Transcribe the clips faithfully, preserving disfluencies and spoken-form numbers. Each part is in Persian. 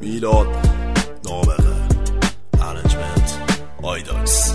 میلاد نابغه ارنجمنت آیداکس.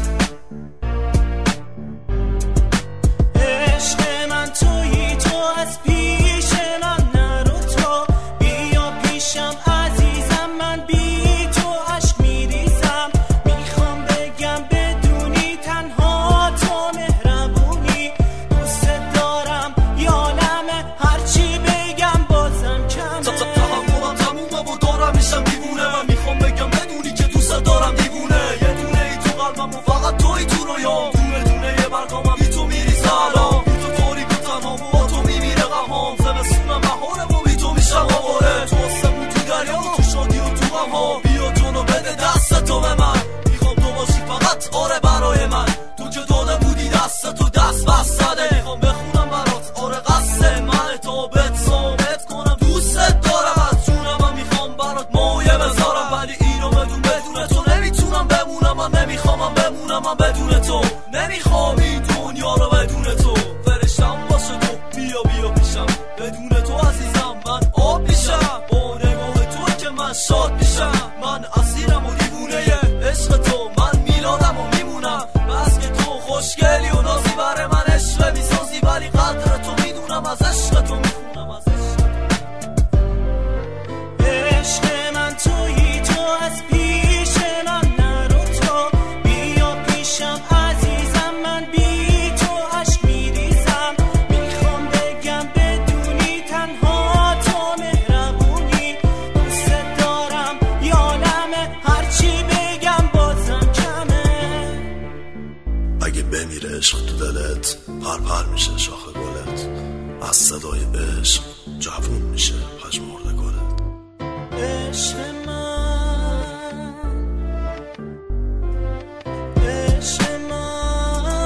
عشق من تویی تو از پیش من نرو تو بیا پیشم عزیزم من بی تو عشق میریزم میخوام بگم بدونی تنها تو مهربونی دوست دارم یالمه هرچی بگم بازم کمه تحملم تمومه و دارم میشم دیوونه من میخوام بگم بدونی که دوست دارم دیوونه یه دونه ای تو قلبم و فقط توی تو رویام دونه دونه یه برگامم بی تو میریزم بی تو تاریک و تنها و با تو میمیره غمام زمستونم بهاره و بی تو میشم آواره تو آسمون تو دریا و تو شادی و تو غمها بیا جونو بده دست تو به من میخوام تو باشی فقط آره برای من تو که داده بودی دست تو دست بست زده میخوام بخونم برات آره قصه من تو بهت ثابت کنم دوست دارم از جونم میخوام برات مایه بذارم ولی اینو بدون بدون تو نمیتونم بمونم من نمیخوام بمونم من بدون تو نمیخوام این دنیا رو بدون تو فرشتم باشه تو بیا بیا پیشم بدون تو عزیزم من آب میشم با نگاه تو که من شاد میشم من اسیرم و دیوونه عشق تو من میلادم و میمونم بس که تو خوشگلی و نازی بره من عشق میسازی ولی قدر تو میدونم از عشق تو میخونم از عشق عشق من تویی تو از پیش من نرو تو بیا پیشم عزیزم من بی تو عشق میریزم میخوام بگم بدونی تنها تو مهربونی دوست دارم یالمه هرچی بگم بازم کمه اگه بمیره عشق تو دلت پر پر میشه شاخ گلت از صدای عشق جوون میشه پژمرده گلت. عشق من عشق من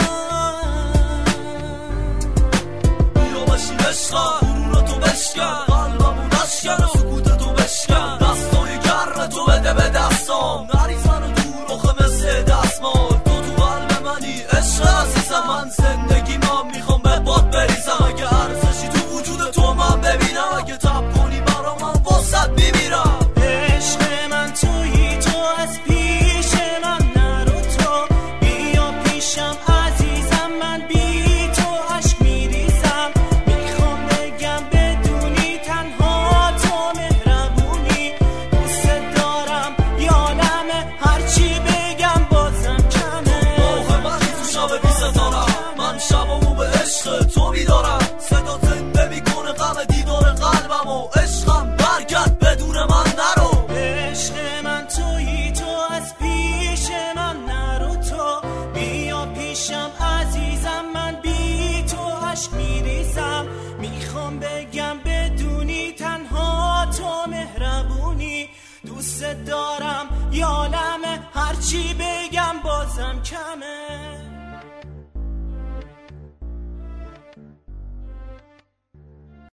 بیا بشین عشقم غرور تو بشکن قلبمو نشکن سکوت تو بشکن دستای گرم تو بده به دستام نریزن و دور آخه مثل دستمال تو تو قلب منی عشق عزیزم من زندگی من میخوام به باد بریزم اگه ارزشی تو وجود تو من ببینم اگه تب کنی برا من واسط میمیرم عشق من تویی تو از پیش من نرو تو بیا پیشم عزیزم من بی تو عشق میریزم میخوام بگم بدونی تنها تو مهربونی دوست دارم یالمه هرچی بگم بازم کمه ماه من تو شب بی ستارم من شبامو به عشق تو میدارم صدا زنده میکنه غم دیدار قلبم و عشقم برگرد بدون من نرو عشق من تویی تو از پیش من نرو تو بیا پیشم عزیزم من بی تو عشق میریزم میخوام بگم بدونی تنها تو مهربونی دوست دارم یالمه هرچی بگم